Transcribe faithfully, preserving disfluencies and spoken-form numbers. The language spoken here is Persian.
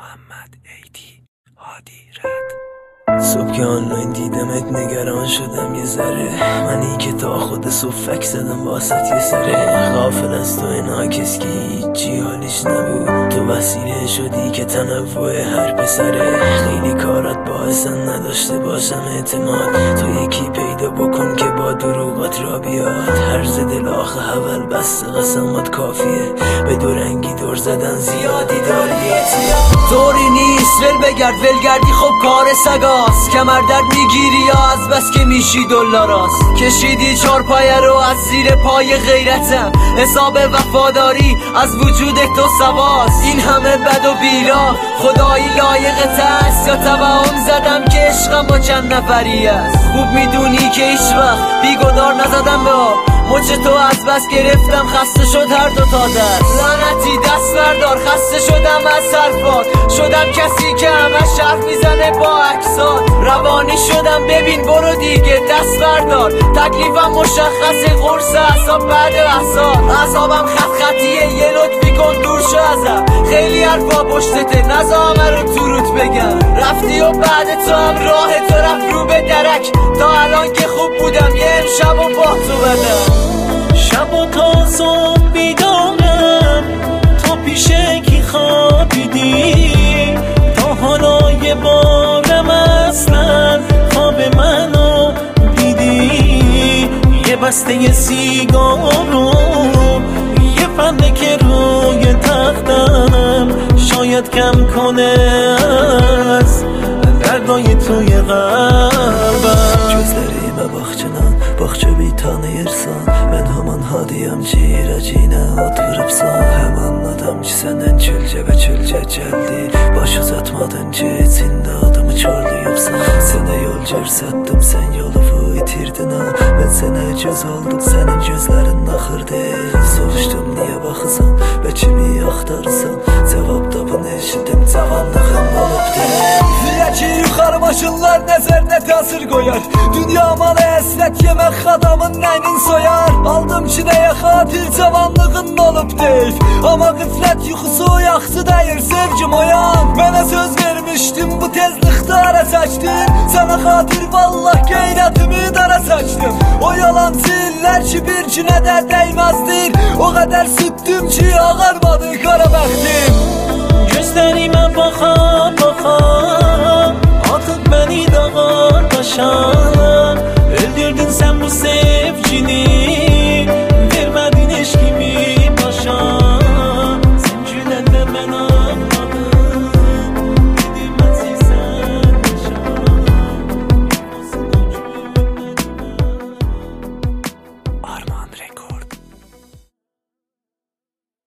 محمد ایدی هادی رد. صبح که آنلاین دیدمت نگران شدم یه ذره، منی که تا خود صبح فک زدم واسط یه سره. غافل از تو انعاکس که هیچی حالیش نبود، تو وسیله شدی که تنوع هر پسره. خیلی کارات باعثن نداشته باشم اعتماد، تو یکی پیدا بکن که با دروغات را بیاد. هرز دل آخه اول بسته قسمات کافیه، به دو رنگی دور زدن زیادی داری احتیاط. طوری نیست ول بگرد ولگردی خب کار سگاست، کمر درد میگیری یا از بس که میشی دلاراست. کشیدی چار پایه رو از زیر پای غیرتم، حساب وفاداری از وجود تو سواست. این همه بد و بیرا خدایی لایقت است، یا توهم زدم که عشقم با چند نفری است. خوب میدونی که هیچ وقت بیگناه نزدم به آب، مچ تو از بس گرفتم خسته شد هر دو تا دست. لعنتی دست بردار خسته شدم از حرفات، شدم کسی که همش حرف میزنه با عکسات. روانی شدم ببین برو دیگه دست بردار، تکلیفم مشخصه قرص اعصاب بعد احساس. اعصابم خط خطیه یه لطفی کن دور شو ازم، خیلی حرفا پشتته نزا همه رو تو روت بگم. رفتی و بعد تو هم راه تو رفت رو به درک، تا الان که خوب بودم یه امشب و با تو بدم. شب و تا صبح بیدارم، تو پیشه کی خوابیدی، تا حالا یه بارم اصلا خواب منو دیدی. یه بسته سیگار رو یه فنده که روی تختم، شاید کم کنه از دردای توی قلبم. جز داری به باخچنان باخچه بیتانه yersan, ben haman hadiyam ki irəcinə oturubsan. Həman adam ki səndən çölcə və çölcə gəldi, baş uzatmadın ki içində adımı körləyibsən. Sənə yol görsətdim sən yolumu itirdin ha, mən sənə göz oldum sənin gözlərin axırdı. Soruşdum niyə baxırsan və kimi axtarırsan, cavab da bunu eşitdim cavanlığım olubdur. Ki yuxarı maşınlar nəzərinə təsir qoyar, dünya malı əsrət yemək adamın nəyinin soyar. Aldım ki nəyə xatir cavanlığın olub deyil, amma qiflət yuxusu yaxşı dəyir sevgim oyan. Mənə söz vermişdim bu tezlikdə ara çəkdim, sənə xatir vallah qeyrətimi dara çəkdim. O yalancı illər ki bir günə də dəyməzdir, o qədər sütdüm ki ağarmadı qara bəxtim. Gözlərim